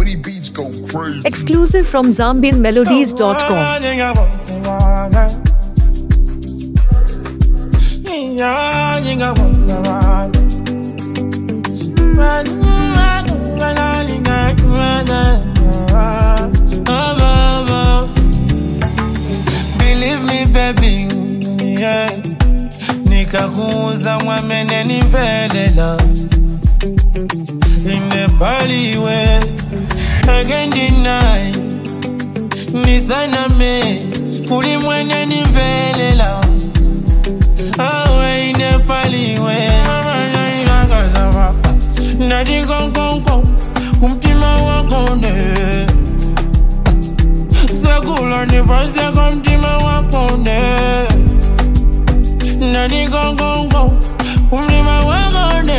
Woody Beats go crazy. Exclusive from ZambianMelodies.com. Believe me baby, yeah. Nikakuza mwamene nivelela Inepaliwe Again deny Nisana me Puli mwene nivelela Awe inepaliwe Nadi konkonko Kumtima wakone Segula nipase kumtima wakone Nadi konkonko Kumtima wakone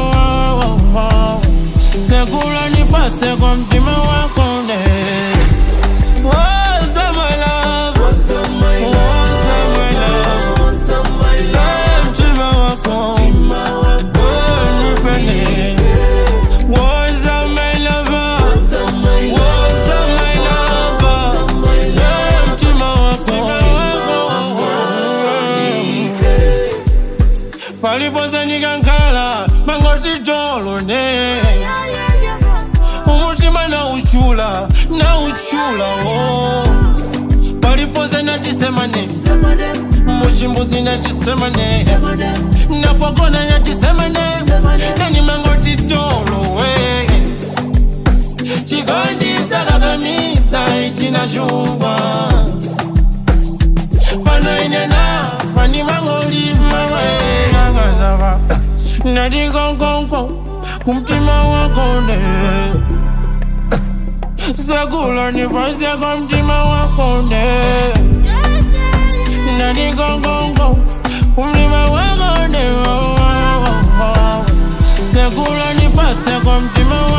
Segula nipase kumtima wakone What's up my love? What's up my love? What's up my love? What's up my love? Kumtima wakone What's up my lover? What's up my lover? Kumtima wakone Paliposa nikankala Mangoti dolo ne Umutima na uchula oh Paliposa natisemane Muchimbuzi natisemane Napokona natisemane Nani mangoti dolo we Chikandisa kakamisa ichina chumba Pano inena Fani mangoli mawe Nadi konkonko Kumtima wakone Segula nipase kumtima wakone Nadi konkonko Kumtima wakone Segula nipase kumtima wakone